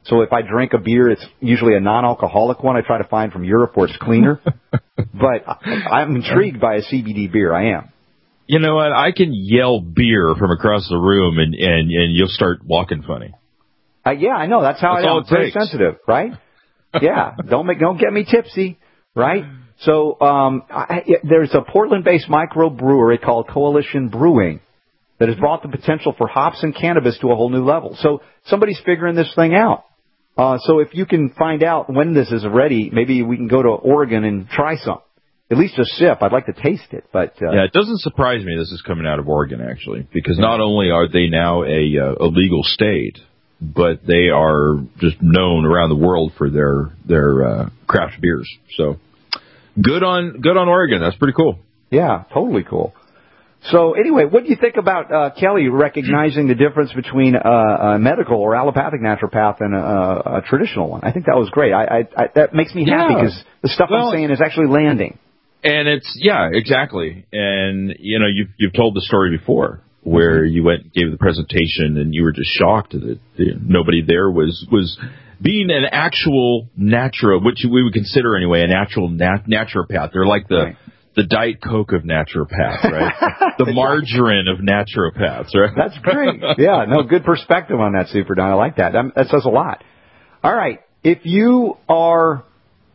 So if I drink a beer, it's usually a non-alcoholic one I try to find from Europe where it's cleaner. But I'm intrigued by a C B D beer. I am. You know what? I can yell beer from across the room, and, and, and you'll start walking funny. Uh, yeah, I know. That's how That's I am. all it Very takes. sensitive, right? Yeah. Don't make, don't get me tipsy, right? So um, I, there's a Portland-based microbrewery called Coalition Brewing that has brought the potential for hops and cannabis to a whole new level. So somebody's figuring this thing out. Uh, so if you can find out when this is ready, maybe we can go to Oregon and try some. At least a sip. I'd like to taste it. But uh, yeah, it doesn't surprise me this is coming out of Oregon, actually, because not only are they now a, uh, a legal state, but they are just known around the world for their their uh, craft beers. So good on good on Oregon. That's pretty cool. Yeah, totally cool. So anyway, what do you think about uh, Kelly recognizing the difference between uh, a medical or allopathic naturopath and a, a traditional one? I think that was great. I, I, I that makes me happy because Yeah. the stuff Well, I'm saying is actually landing. And it's, yeah, exactly. And, you know, you've, you've told the story before where you went and gave the presentation and you were just shocked that you know, nobody there was, was being an actual naturo, which we would consider anyway, a natural nat- naturopath. They're like the, right. the Diet Coke of naturopaths, right? The margarine of naturopaths, right? That's great. Yeah, no, good perspective on that, Super Don. I like that. That, that says a lot. All right. If you are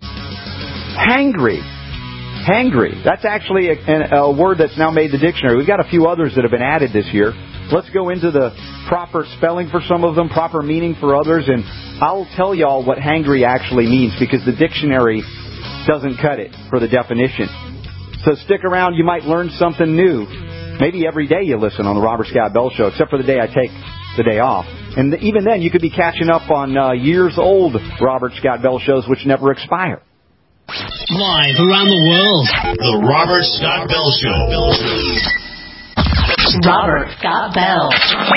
hangry, hangry, that's actually a, a word that's now made the dictionary. We've got a few others that have been added this year. Let's go into the proper spelling for some of them, proper meaning for others, and I'll tell y'all what hangry actually means because the dictionary doesn't cut it for the definition. So stick around. You might learn something new. Maybe every day you listen on the Robert Scott Bell Show, except for the day I take the day off. And even then, you could be catching up on uh, years-old Robert Scott Bell shows which never expire. Live around the world, the Robert Scott Bell Show. Robert Scott Bell.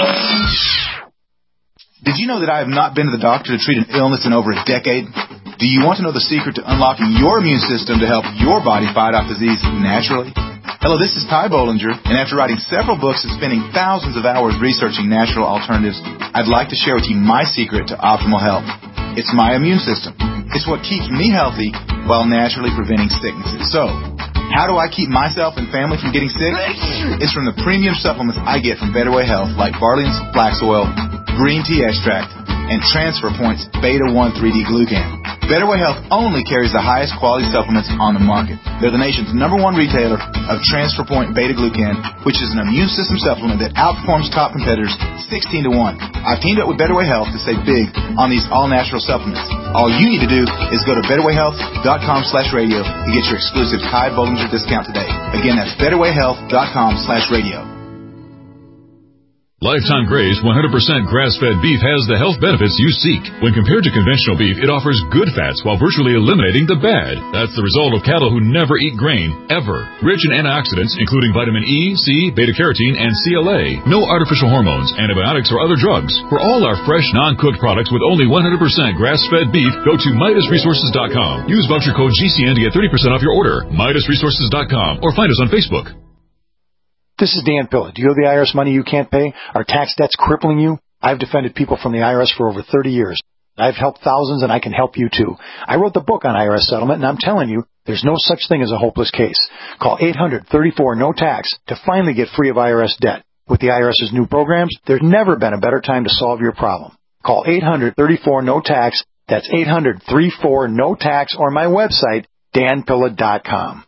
Did you know that I have not been to the doctor to treat an illness in over a decade? Do you want to know the secret to unlocking your immune system to help your body fight off disease naturally? Hello, this is Ty Bollinger, and after writing several books and spending thousands of hours researching natural alternatives, I'd like to share with you my secret to optimal health. It's my immune system. It's what keeps me healthy while naturally preventing sicknesses. So, how do I keep myself and family from getting sick? It's from the premium supplements I get from Better Way Health, like Barley's Flax Oil, Green Tea Extract, and Transfer Point's Beta one three D Glucan. Better Way Health only carries the highest quality supplements on the market. They're the nation's number one retailer of Transfer Point Beta Glucan, which is an immune system supplement that outperforms top competitors sixteen to one. I've teamed up with Better Way Health to save big on these all-natural supplements. All you need to do is go to betterwayhealth.com slash radio and get your exclusive Ty Bollinger discount today. Again, that's betterwayhealth.com slash radio. Lifetime Graze one hundred percent grass-fed beef has the health benefits you seek. When compared to conventional beef, it offers good fats while virtually eliminating the bad. That's the result of cattle who never eat grain, ever. Rich in antioxidants, including vitamin E, C, beta-carotene, and C L A. No artificial hormones, antibiotics, or other drugs. For all our fresh, non-cooked products with only one hundred percent grass-fed beef, go to Midas Resources dot com. Use voucher code G C N to get thirty percent off your order. Midas Resources dot com or find us on Facebook. This is Dan Pilla. Do you owe the I R S money you can't pay? Are tax debts crippling you? I've defended people from the I R S for over thirty years. I've helped thousands, and I can help you, too. I wrote the book on I R S settlement, and I'm telling you, there's no such thing as a hopeless case. Call eight hundred thirty-four no tax to finally get free of I R S debt. With the IRS's new programs, there's never been a better time to solve your problem. Call eight hundred thirty-four no tax. That's eight hundred thirty-four no tax, or my website, dan pilla dot com.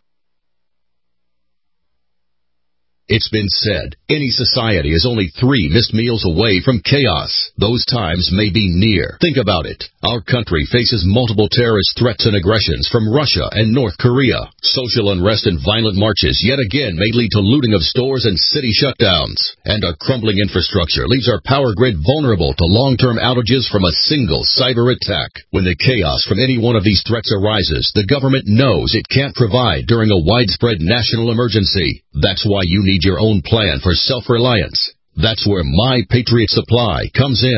It's been said, any society is only three missed meals away from chaos. Those times may be near. Think about it. Our country faces multiple terrorist threats and aggressions from Russia and North Korea. Social unrest and violent marches yet again may lead to looting of stores and city shutdowns. And a crumbling infrastructure leaves our power grid vulnerable to long-term outages from a single cyber attack. When the chaos from any one of these threats arises, the government knows it can't provide during a widespread national emergency. That's why you need your own plan for self-reliance. That's where My Patriot Supply comes in.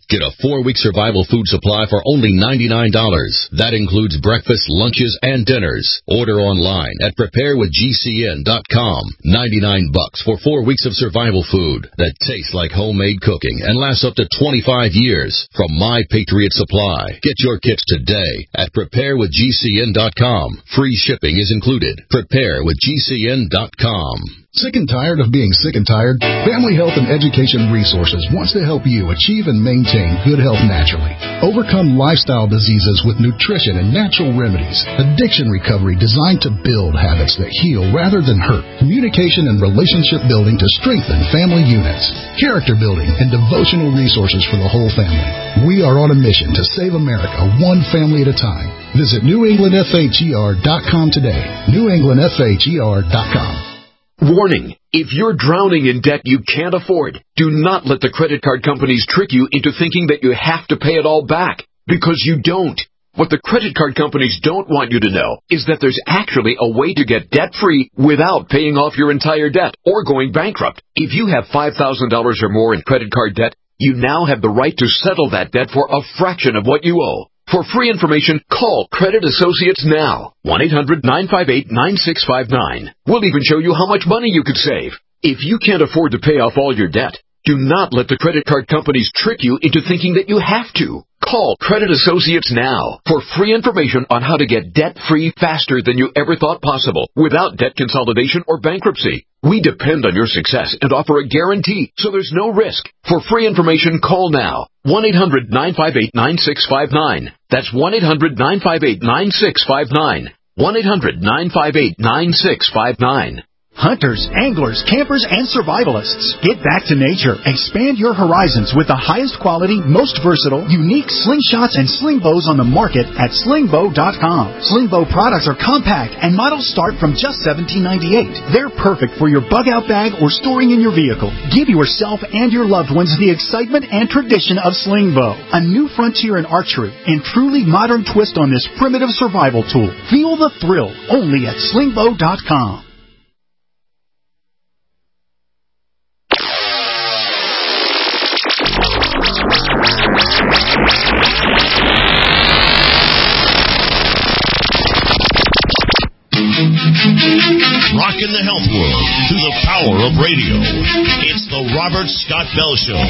Get a four-week survival food supply for only ninety-nine dollars. That includes breakfast, lunches, and dinners. Order online at prepare with G C N dot com. ninety-nine bucks for four weeks of survival food that tastes like homemade cooking and lasts up to twenty-five years from My Patriot Supply. Get your kits today at prepare with G C N dot com. Free shipping is included. prepare with G C N dot com. Sick and tired of being sick and tired? Family Health and Education Resources wants to help you achieve and maintain good health naturally. Overcome lifestyle diseases with nutrition and natural remedies. Addiction recovery designed to build habits that heal rather than hurt. Communication and relationship building to strengthen family units. Character building and devotional resources for the whole family. We are on a mission to save America one family at a time. Visit New England F H E R dot com today. New England F H E R dot com. Warning, if you're drowning in debt you can't afford, do not let the credit card companies trick you into thinking that you have to pay it all back, because you don't. What the credit card companies don't want you to know is that there's actually a way to get debt-free without paying off your entire debt or going bankrupt. If you have five thousand dollars or more in credit card debt, you now have the right to settle that debt for a fraction of what you owe. For free information, call Credit Associates now. one eight hundred nine five eight nine six five nine. We'll even show you how much money you could save. If you can't afford to pay off all your debt, do not let the credit card companies trick you into thinking that you have to. Call Credit Associates now for free information on how to get debt-free faster than you ever thought possible without debt consolidation or bankruptcy. We depend on your success and offer a guarantee, so there's no risk. For free information, call now. one eight hundred nine five eight nine six five nine. That's one eight hundred nine five eight nine six five nine. one eight hundred nine five eight nine six five nine. Hunters, anglers, campers, and survivalists. Get back to nature. Expand your horizons with the highest quality, most versatile, unique slingshots and sling bows on the market at sling bow dot com. Sling bow products are compact and models start from just seventeen ninety-eight. They're perfect for your bug-out bag or storing in your vehicle. Give yourself and your loved ones the excitement and tradition of sling bow. A new frontier in archery and truly modern twist on this primitive survival tool. Feel the thrill only at sling bow dot com. Rockin' the health world through the power of radio. It's the Robert Scott Bell Show.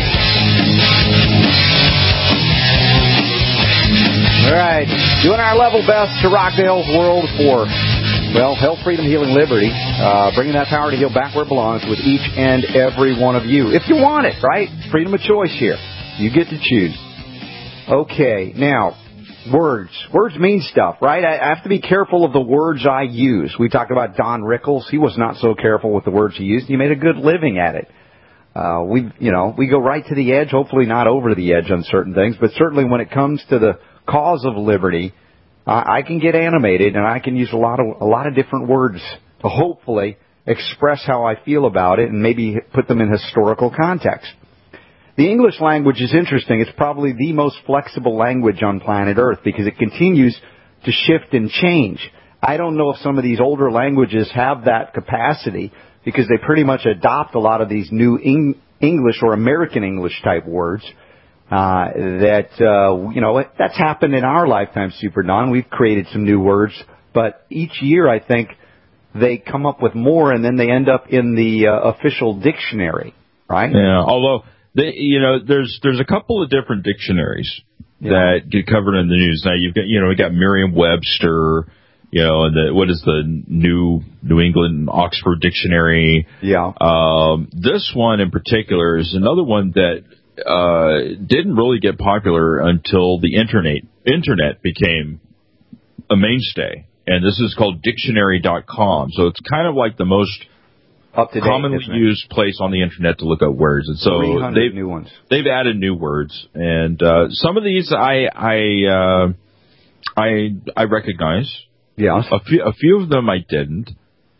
All right, doing our level best to rock the health world for, well, health, freedom, healing, liberty. Uh, bringing that power to heal back where it belongs with each and every one of you. If you want it, right? Freedom of choice here. You get to choose. Okay, now, words. Words mean stuff, right? I have to be careful of the words I use. We talked about Don Rickles. He was not so careful with the words he used. He made a good living at it. Uh, we, you know, we go right to the edge, hopefully not over the edge on certain things, but certainly when it comes to the cause of liberty, I, I can get animated and I can use a lot of, a lot of different words to hopefully express how I feel about it and maybe put them in historical context. The English language is interesting. It's probably the most flexible language on planet Earth because it continues to shift and change. I don't know if some of these older languages have that capacity because they pretty much adopt a lot of these new Eng- English or American English type words. Uh, that, uh, you know, that's happened in our lifetime, Super Don. We've created some new words, but each year I think they come up with more and then they end up in the uh, official dictionary, right? Yeah, although... They, you know, there's there's a couple of different dictionaries yeah. that get covered in the news. Now you've got, you know, we got Merriam-Webster, you know, and the, what is the new New England Oxford Dictionary? Yeah. Um, this one in particular is another one that uh, didn't really get popular until the internet internet became a mainstay, and this is called dictionary dot com. So it's kind of like the most Up to date, commonly used place on the internet to look up words, and so they've new ones. They've added new words, and uh, some of these I I uh, I I recognize. Yes, a few a few of them I didn't,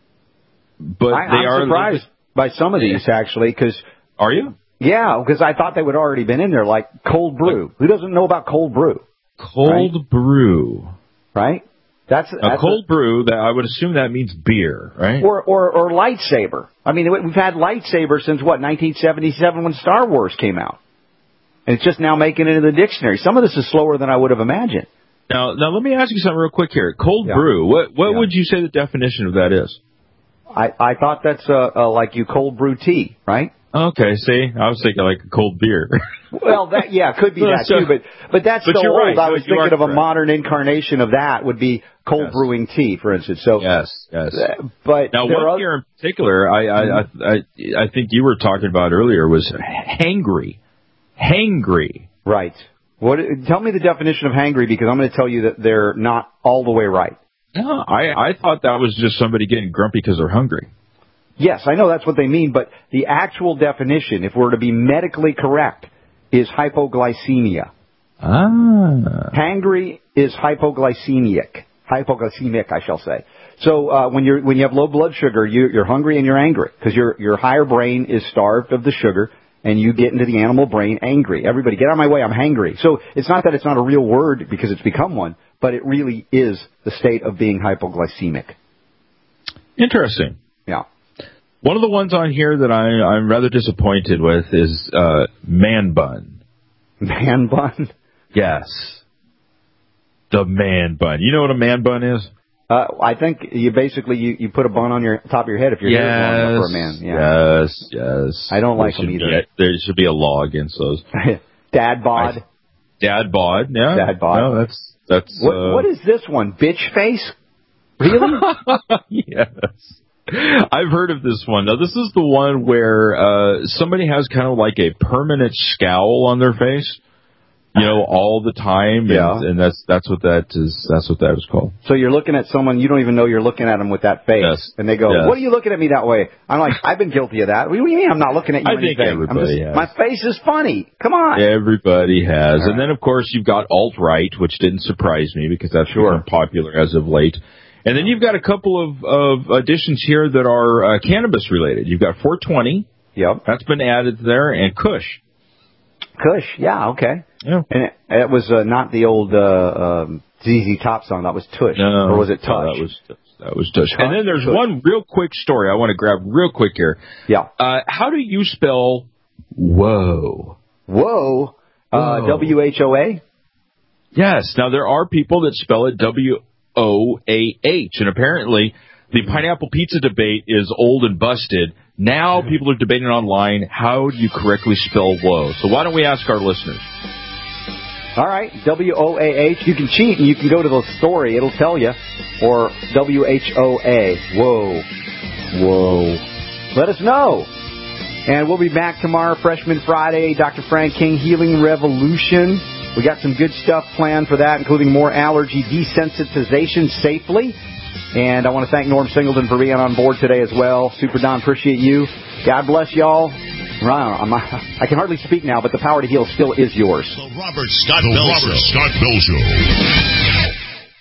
but I, they I'm are surprised by some of these actually. Because are you? Yeah, because I thought they would already been in there, like cold brew. What? Who doesn't know about cold brew? Cold right? brew, right? That's, a that's cold a, brew. That I would assume that means beer, right? Or, or or lightsaber. I mean, we've had lightsaber since what nineteen seventy-seven when Star Wars came out, And it's just now making it into the dictionary. Some of this is slower than I would have imagined. Now, now let me ask you something real quick here. Cold Yeah. brew. What what Yeah. would you say the definition of that is? I, I thought that's uh, uh, like you cold brew tea, right? Okay, see, I was thinking like a cold beer. Well, that yeah, could be that too, but but that's But still you're old. right. I No, was you thinking are of a correct. modern incarnation of that would be cold Yes. brewing tea, for instance. So yes, yes. uh, but Now, there one are, here in particular, I, I, I, I, I think you were talking about earlier was hangry. Hangry. Right. What? Tell me the definition of hangry, because I'm going to tell you that they're not all the way right. No, I, I thought that was just somebody getting grumpy because they're hungry. Yes, I know that's what they mean, but the actual definition, if we're to be medically correct, is hypoglycemia. Ah. Hangry is hypoglycemic. Hypoglycemic, I shall say. So uh, when you're when you have low blood sugar, you, you're hungry and you're angry because your your higher brain is starved of the sugar, and you get into the animal brain angry. Everybody, get out of my way! I'm hangry. So it's not that it's not a real word because it's become one, but it really is the state of being hypoglycemic. Interesting. Yeah. One of the ones on here that I, I'm rather disappointed with is uh, man bun. Man bun? Yes. The man bun. You know what a man bun is? Uh, I think you basically you, you put a bun on your top of your head if your hair is long enough for a man. Yeah. Yes, yes. I don't like There them should either. be- there should be a law against those. Dad bod. I- Dad bod, yeah. Dad bod. No, that's that's. What, uh, what is this one? Bitch face? Really? Yes. I've heard of this one. Now, this is the one where uh, somebody has kind of like a permanent scowl on their face, you know, all the time. Yeah. And, and that's that's what that is. That's what that is called. So you're looking at someone, you don't even know you're looking at them with that face. Yes. And they go, Yes. what are you looking at me that way? I'm like, I've been guilty of that. What do you mean I'm not looking at you I think anything? I'm everybody just, has. my face is funny. Come on. Everybody has. All And then, of course, you've got alt-right, which didn't surprise me because that's Sure. become popular as of late. And then you've got a couple of, of additions here that are uh, cannabis-related. You've got four twenty. Yep. That's been added there, and Kush. Kush, yeah, okay. Yeah. And it, it was uh, not the old uh, um, Z Z Top song. That was Tush. No, or was it Touch? no, that was that was Tush. Tush, And then there's Tush. one real quick story I want to grab real quick here. Yeah. Uh, how do you spell whoa? Whoa. Uh, Whoa. W H O A? Yes. Now, there are people that spell it W O A H, and apparently the pineapple pizza debate is old and busted. Now people are debating online, how do you correctly spell whoa? So why don't we ask our listeners? All right, W O A H. You can cheat and you can go to the story. It'll tell you. Or W H O A. Whoa. Whoa. Let us know. And we'll be back tomorrow, Freshman Friday, Doctor Frank King, Healing Revolution. We got some good stuff planned for that, including more allergy desensitization safely. And I want to thank Norm Singleton for being on board today as well. Super Don, appreciate you. God bless y'all. Wow, I'm, I can hardly speak now, but the power to heal still is yours. The Robert Scott Bell Show. Robert Scott Bell Show.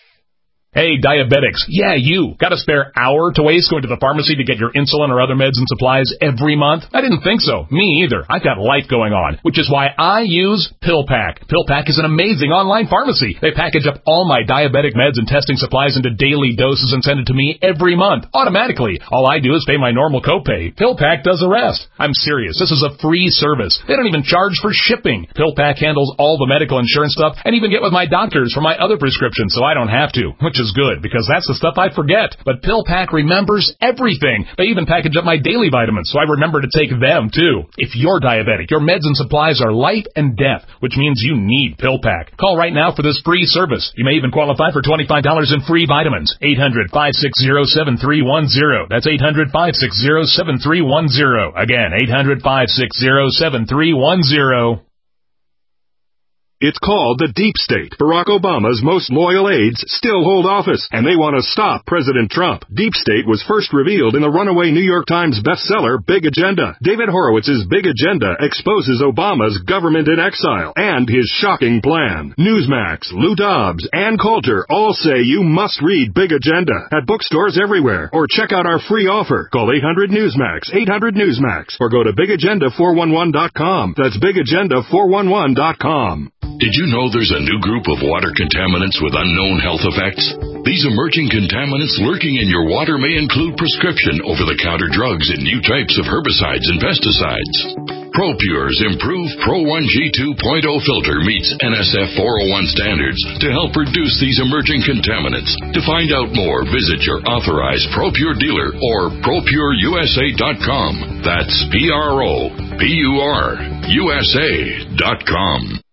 Hey, diabetics. Yeah, you. Got a spare hour to waste going to the pharmacy to get your insulin or other meds and supplies every month? I didn't think so. Me either. I've got life going on, which is why I use PillPack. PillPack is an amazing online pharmacy. They package up all my diabetic meds and testing supplies into daily doses and send it to me every month, automatically. All I do is pay my normal copay. PillPack does the rest. I'm serious. This is a free service. They don't even charge for shipping. PillPack handles all the medical insurance stuff and even get with my doctors for my other prescriptions so I don't have to, which is good because that's the stuff I forget. But PillPack remembers everything. They even package up my daily vitamins so I remember to take them too. If you're diabetic, your meds and supplies are life and death, which means you need PillPack. Call right now for this free service. You may even qualify for twenty-five dollars in free vitamins. eight hundred, five six zero, seven three one zero. That's eight hundred, five six zero, seven three one zero. Again, eight hundred, five six zero, seven three one zero. It's called the Deep State. Barack Obama's most loyal aides still hold office, and they want to stop President Trump. Deep State was first revealed in the runaway New York Times bestseller, Big Agenda. David Horowitz's Big Agenda exposes Obama's government in exile and his shocking plan. Newsmax, Lou Dobbs, Ann Coulter all say you must read Big Agenda at bookstores everywhere, or check out our free offer. Call eight hundred Newsmax, eight hundred Newsmax, or go to big agenda four one one dot com. That's big agenda four one one dot com. Did you know there's a new group of water contaminants with unknown health effects? These emerging contaminants lurking in your water may include prescription over-the-counter drugs and new types of herbicides and pesticides. ProPure's improved Pro one G two point oh filter meets N S F four oh one standards to help reduce these emerging contaminants. To find out more, visit your authorized ProPure dealer or pro pure U S A dot com. That's P R O P U R U S A dot com.